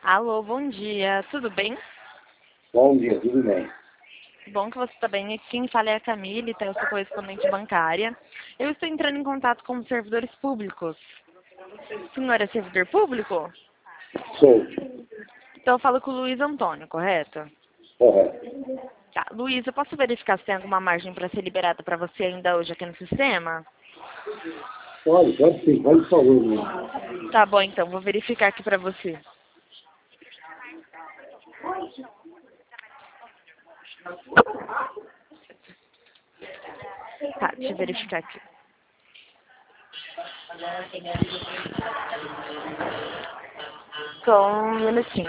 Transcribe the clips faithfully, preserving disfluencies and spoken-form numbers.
Alô, bom dia. Tudo bem? Bom dia, tudo bem. Bom que você está bem. Quem fala é a Camille, tá? Eu sou correspondente bancária. Eu estou entrando em contato com os servidores públicos. O senhor é servidor público? Sou. Então eu falo com o Luiz Antônio, correto? Correto. Tá. Luiz, eu posso verificar se tem alguma margem para ser liberada para você ainda hoje aqui no sistema? Pode, pode sim, pode por favor. Né? Tá bom, então. Vou verificar aqui para você. Tá, deixa eu verificar aqui. Só um minutinho.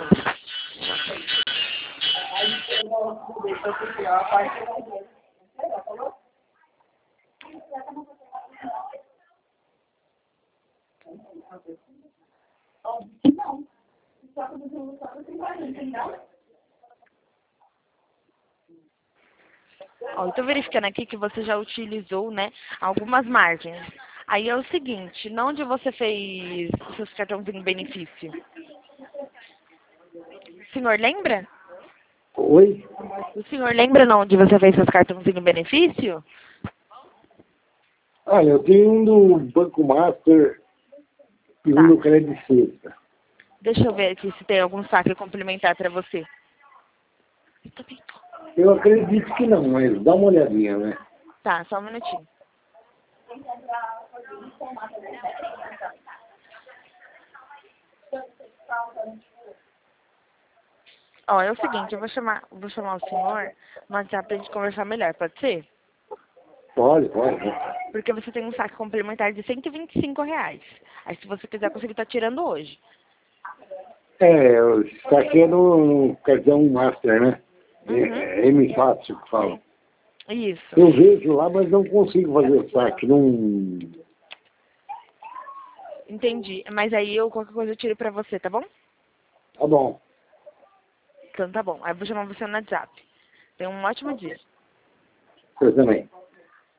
Ó, eu tô verificando aqui que você já utilizou, né, algumas margens. Aí é o seguinte, não onde você fez os seus cartãozinhos de benefício? O senhor lembra? Oi? O senhor lembra não onde você fez seus cartãozinhos de benefício? Ah, eu tenho um do Banco Master e um Tá. do Credit Suisse. Deixa eu ver aqui se tem algum saque complementar para você. Eu acredito que não, mas dá uma olhadinha, né? Tá, só um minutinho. Ó, é o seguinte, eu vou chamar, vou chamar o senhor no WhatsApp pra gente conversar melhor, pode ser? Pode, pode. Né? Porque você tem um saque complementar de cento e vinte e cinco reais. Aí se você quiser, conseguir estar tirando hoje. É, está aqui é no, no cartão Master, né? Uhum. É, é M fácil que falam. Isso. Eu vejo lá, mas não consigo fazer saque. Não... Entendi. Mas aí eu, qualquer coisa, eu tiro pra você, tá bom? Tá bom. Então tá bom. Aí eu vou chamar você no WhatsApp. Tenha um ótimo dia. Você também.